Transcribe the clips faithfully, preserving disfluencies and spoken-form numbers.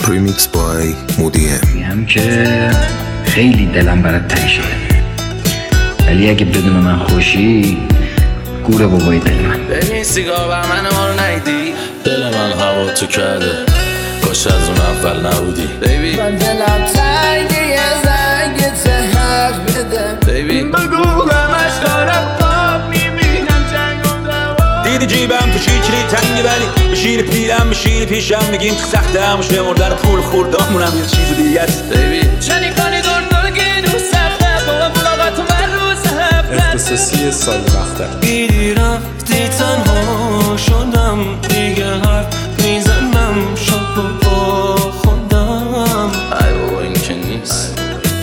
ریمیکس بای مودیه. میگم که خیلی دلم برات تنگ شده، ولی اگه بدون من خوشی گوره بابای دل من. ببین سیگار بر من ما رو نیدی، دل من هوا تو کرده، کاش از اون اول نبودی. بیبی من دلم تنگی یه زنگت حق بده، بیبی بگو همش دارم خواب میبینم جنگ و دوا. دیدی جیبم تو شیچری تنگی، ولی بشین پیرم بشین پیشم میگیم تو سخته هم شمردن پول خوردامونم یه چیز دیگه است. بیبی چنی کنی دور دور گیدو سخته با ملاقات من روز هفته اختصاصی سال مختر. دیدی رفتی تنها شدم، دیگه حرف میزنم شب با خودم. ای بابا این که نیست،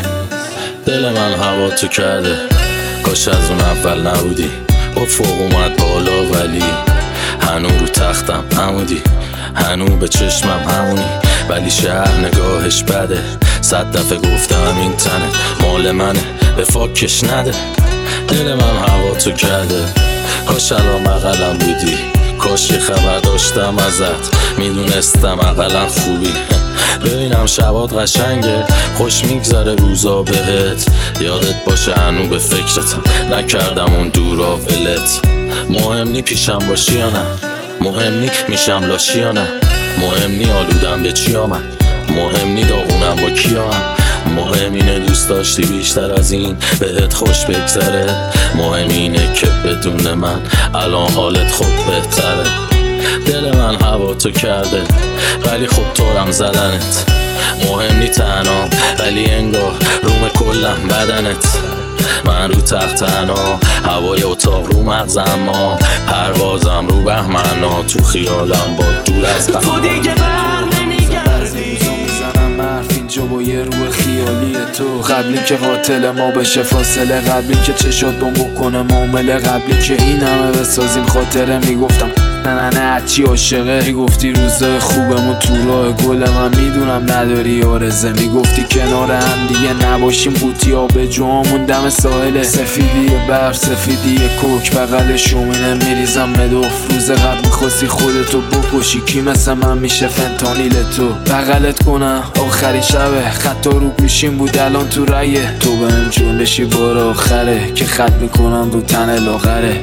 دل من هوا تو کرده، کاش از اون اول نبودی. با فوق اومد بالا ولی هنو رو تختم همودی، هنو به چشمم همونی، ولی شهر نگاهش بده. صد دفعه گفتم این تنه مال منه، به فاکش نده. دل من هوا تو کرده، کاش الان بغلم بودی، کاش یه خبر داشتم ازت، میدونستم اقلا خوبی. ببینم شبات قشنگه، خوش میگذره روزا بهت، یادت باشه هنو به فکرتم، نکردم اون دورا ولت. مهم نی پیشم باشی یا نه، مهم نی میشم لاشی یا نه، مهم نی آلودم به چی آمد، مهم نی داغونم با کیام، مهم اینه دوست داشتی بیشتر از این بهت خوش بگذره، مهم اینه که بدون من الان حالت خود بهتره. دل من هوا تو کرده، ولی خب طورم زدنت، مهم نی تنها ولی انگار روم کلم بدنت. من رو تخت تنها، هوای اتاق رو مغزم، ما پروازم رو بهمنا، تو خیالم با دور از تو دیگه بر نمیگردی. میزنم حرف اینجا با یه روح خیالی تو، قبلی که قاتل ما بشه فاصله، قبلی که چشات بم بکنه معامله، قبلی که این همه بسازیم خاطره. میگفتم نه نه هرچی عاشقه، میگفتی روزای خوبمو تو راه گل من، میدونم نداری آرزه، میگفتی کنار هم دیگه نباشیم قوطی آب جوامون دم ساحل، سفیدی برف سفیدی کوک بغل شومینه میریزم مدوف. روز قبل میخواستی خودتو بکشی، کی مثل من میشه فنتانیل تو بغلت کنم آخری شبه، خطا رو گوشیم بود الان تو رایه، تو بهم جلشی بار آخره که خط میکنم رو تن لاغره.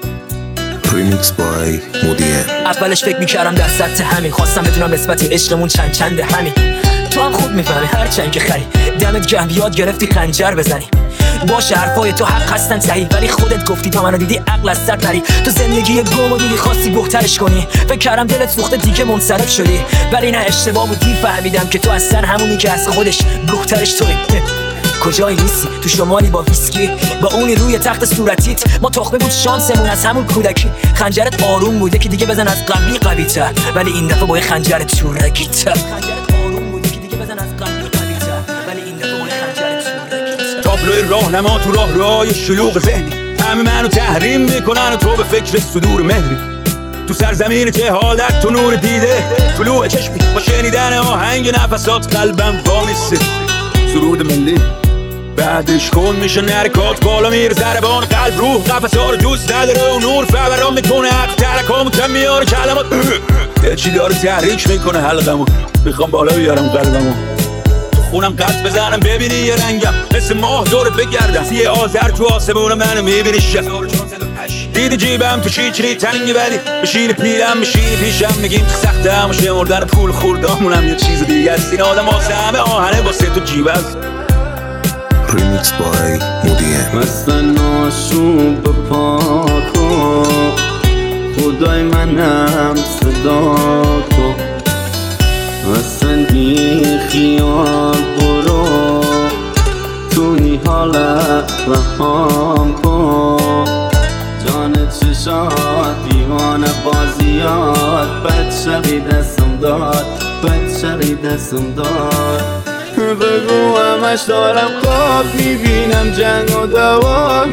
ریمیکس بای مودیه. اولش فکر میکردم در سطح همین، خواستم بدونم نسبت عشقمون چند چنده همین، تو هم خوب میفهمی هر چند که خری، دمت گرم یاد گرفتی خنجر بزنی. باشه حرفای تو حق هستن صحیح، ولی خودت گفتی تا منو دیدی عقل از سر پری، تو زندگی گمو دیدی خواستی بهترش کنی، فکر کردم دلت سوخته دیگه منصرف شدی، ولی نه اشتباه بودی، فهمیدم که تو از سر همونی که از خودش بهترش توی. کجایی نیستی تو شمالی با ویسکی، با اونی روی تخت صورتیت، ما تخمه بود شانسمون از همون کودکی، خنجرت آروم بوده که دیگه بزن از قبلی قوی تر، ولی این دفعه با خنجرت شورگی تر. خنجرت آروم بوده که دیگه بزن از قبلی قوی تر، ولی این دفعه با خنجرت شورگی تر. تابلوی راهنما تو راه راه شلوغ ذهنی، همه منو تحریم میکنن و تو به فکر صدور مهری، تو سرزمین جهالت تو نور دیده، طلوع چشمی با شنیدن آهنگ نفسات قلبم وامیسته. سرود ملی بعدش کن میشه نرکات بالا میره ضربان قلب روح قفصا رو دوست نداره و نور فوران میکنه حق ترکامو کم میاره کلمات چی داره تحریک میکنه حلقمو، میخوام بالا بیارم قلبمو، تو خونم قد بزنم ببینی یه رنگم مثل ماه دورت بگردم، یه آذر تو آسمون منو میبینی شب. دیدی جیبم تو شیچری تنگی، ولی بشین پیرم بشین پیشم میگیم تو سخته هم شمردن پول خوردامونم یه چیز دیگه است. این آدم واسه همه آهنه واسه تو جیب است. ریمیکس بای مودیه. مستن آشوب پاکو خدای منم صدا کو، مستن بی خیال برو تو این حالت رهام کن، جان چشات دیوانه بازیات، بد شقی دستم داد بد شقی دستم داد. بگو همش دارم خواب میبینم جنگ و دوا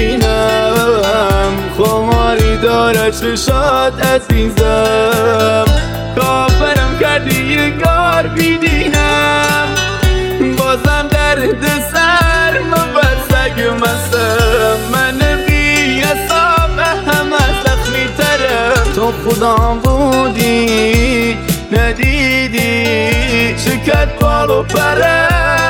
میبینم، خماری داره چشات عزیزم، کافرم کردی یه گار بیدینم، بازم درد سر من بسگ مستم، من بی حساب همه زخمی ترم، تو خودم بودی ندیدی کرد بال و پره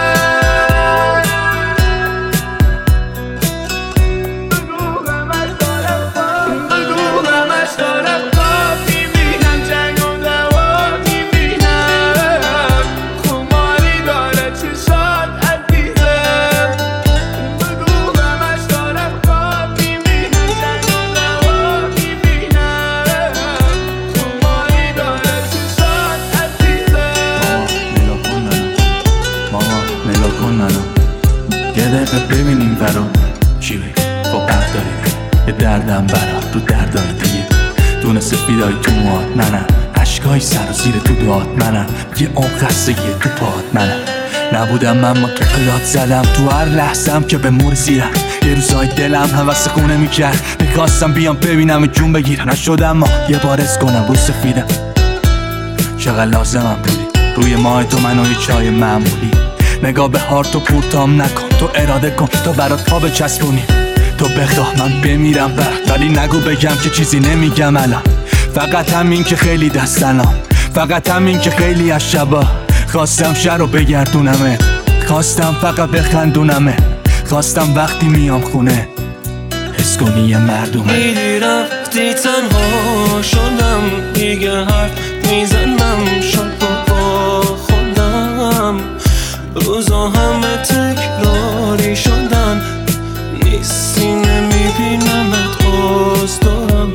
ببینیم برام چی بگی با قبل داریم یه دردم برا تو دردای دیگه دونه سفیدای تو موات منم عشقای سر و زیر تو داد منم یه اون خستگی تو پاد منم نبودم من ما تو پلات زدم تو هر لحظم که به مور زیرم یه روزای دلم حوث خونه میکرد میخواستم بیام ببینم جون بگیرم نشدم ما یه بار از کنم رو سفیدم چقدر لازمم بودی روی ماه تو منو یه چای معمولی نگاه به هارتو پورتام نکن تو اراده کن تا برات پا بچسبونی تو بخواه من بمیرم برات ولی نگو بگم که چیزی نمیگم الان فقط همین که خیلی دستنام فقط همین که خیلی از شبا خواستم شهر رو بگردونمه خواستم فقط بخندونمه خواستم وقتی میام خونه حس کنی یه مردمه دیدی رفتی تنها شدم دیگه حرف میزنم شب با خودم روزا همه تکراری شدن نیستی نمیبینمت باز دارم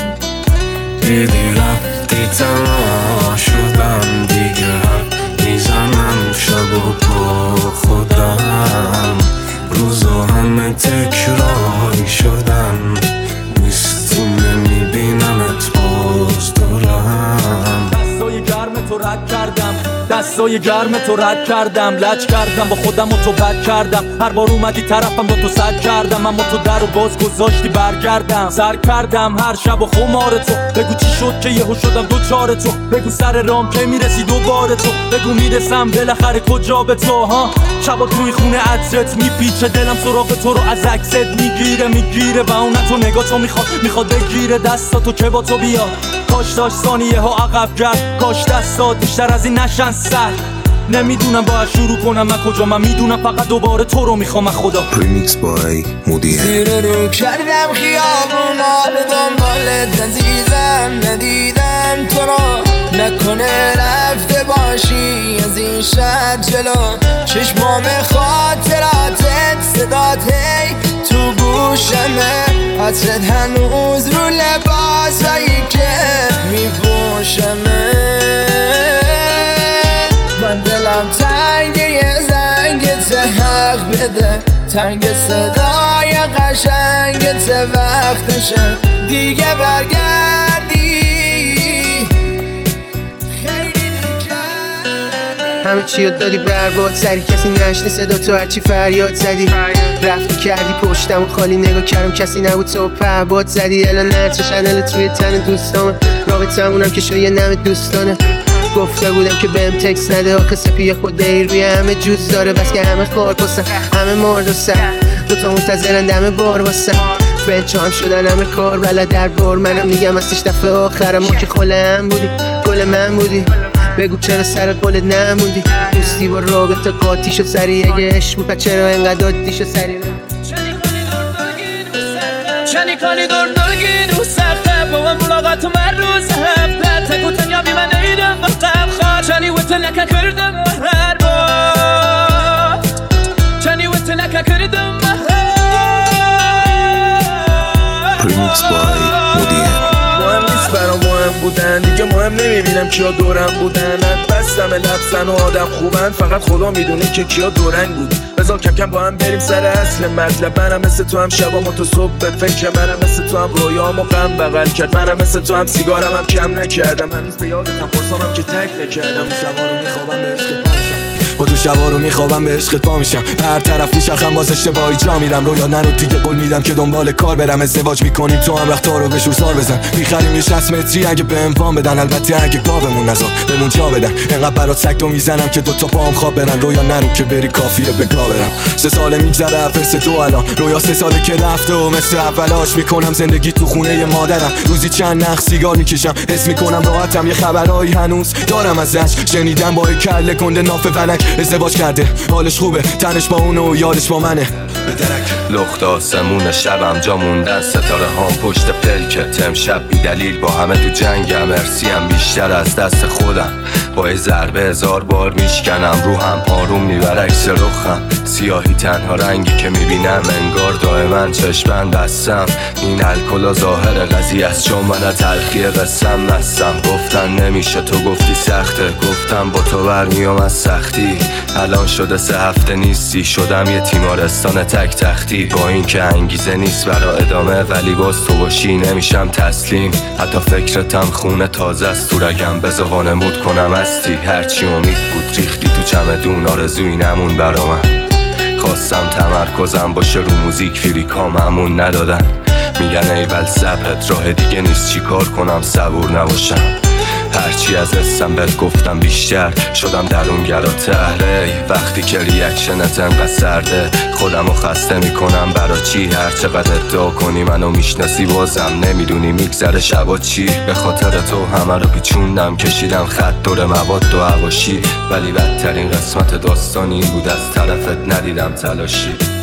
دیدی رفتی تنها شدم دیگه حرف میزنم شب با خودم روزا همه تکراری شدن نیستی نمیبینمت باز دارم دستای گرم تو رد کردم دستای گرم تو رد کردم لج کردم با خودم و تو بد کردم هر بار اومدی طرفم با تو سد کردم اما تو در و باز گذاشتی برگردم سر کردم هر شب و خمار تو بگو چی شد که یهو شدم دو چار تو بگو سر رام که میرسی دوباره تو بگو میرسم بالاخره کجا به تو ها شبا توی خونه عطرت میپیچه دلم سراغ تو رو از عکست میگیره میگیره و اون تو نگاه تو میخواد میخواد بگیره دستاتو که با تو بیاد کاش داشت ثانیه ها عقب کرد کاش دستات بیشتر از این نشن سر نمیدونم باید شروع کنم من کجا من میدونم فقط دوباره تو رو میخوام خدا Remix by مودین زیر رو کردم خیابونا به دنبالت عزیزم ندیدم تو رو نکنه رفته باشی از این شهر جلو چشمام خاطراتت صدات هی تو گوشمه حسرت هنوز رو لباسایی که میپوشمه من دلم تنگ یه زنگت حق بده تنگ صدای قشنگت وقتشه دیگه برگردی همه چی رو دادی برباد سری کسی نشنه صدا تو هرچی فریاد زدی رفتی کردی پشتم و خالی نگاه کردم کسی نبود تو پهباد زدی الان نرچه شنلت روی تن دوستامه رابطه همونم که شاید نم دوستانه گفته بودم که بهم تکس نده آخه سپی خود دیر روی همه جوز داره بس که همه خار پسن همه مرد و سر دوتا منتظرن دمه بار واسن بچه هم شدن همه کار بلد در بار منم میگم ازش دفعه آخرم ما که خله هم بودی گل من بودی بگو چرا سر قولت نموندی دوستی با رابطه قاطی شد سری اگه عشق بود چرا اینقدر عادی شد سری چنی کنی دور دلگی رو سخته با من ملاقات من روز هفته تکو تنیا بی من ایدم وقتم خواد چنی وقت نکه کردم هر بار چنی وقت نکه کردم Remix by مودین مهم نیست برام مهم بودن دیگه مهم نمیبینم کیا دورم بودن بستم لبسن و آدم خوبن فقط خدا میدونه که کیا دورنگ بود بذار کم کم با هم بریم سر اصل مطلب منم مثل تو هم شبام و تو صبح به فکر منم مثل تو هم رویام و غم بغل کرد منم مثل تو هم سیگارم هم کم نکردم هنوز به یادتم پرسامم که تک نکردم شبا رو میخوابم به عشق پرشم با تو شبا رو میخوابم به عشقت پا میشم، به هر طرف میشخم باز اشتباهی جا میرم. رویا نرو دیگه قول میدم که دنبال کار برم، ازدواج میکنیم تو هم رخت رو به شور سار بزن. میخریم یه شصت متری اگه به اموان بدن، البته اگه گاومون نزار بهمون جا بدن. انقدر برات سگتو میزنم که دوتا پاهم خواب برن. رویا نرو که بری کافیه بگا برم. سه ساله میگذره فرس تو الان، رویا سه ساله که رفته و مثل اولاش میکنم زندگی تو خونه مادرم. روزی چند نخ سیگار میکشم، حس میکنم راحتم، یه خبرایی هنوز دارم ازش. شنیدم با کله کنده ناف فلک ازدواج کرده، حالش خوبه، تنش با اونه و یادش با منه. لخت آسمون شبم جا موندن، ستاره هام پشت پلکت. امشب بی دلیل با همه تو جنگم، ارسیم بیشتر از دست خودم. با یه ضربه هزار بار میشکنم، روحم آروم میبره عکس رخم. سیاهی تنها رنگی که میبینم، انگار دائما چشمن بستم. این الکل ظاهر قضیه است، چون من تلخی قسم مستم. گفتن نمیشه تو گفتی سخته، گفتم با تو برمیام از سختی. الان شده سه هفته نیستی، شدم یه تیمارستان تک تختی. با این که انگیزه نیست برا ادامه، ولی باز تو باشی نمیشم تسلیم. حتی فکرتم خونه تازه است تو رگم، بذار وانمود کنم هستی. هرچی امید بود ریختی تو چمدون، آرزوی نمون برا من. خواستم تمرکزم باشه رو موزیک، فریکام همون ندادن. میگن ایول صبرت راه دیگه نیست، چی کار کنم صبور نباشم. هرچی از حسم بهت گفتم بیشتر شدم درونگرات اهله. وقتی که ریاکشنت انقدر سرده، خودم رو خسته میکنم برا چی. هر چقدر ادعا کنی منو میشناسی، بازم نمیدونی میگذره شبا چی. به خاطر تو همه رو پیچوندم، کشیدم خط دور مواد و حواشی. ولی بدترین قسمت داستان این بود، از طرفت ندیدم تلاشی.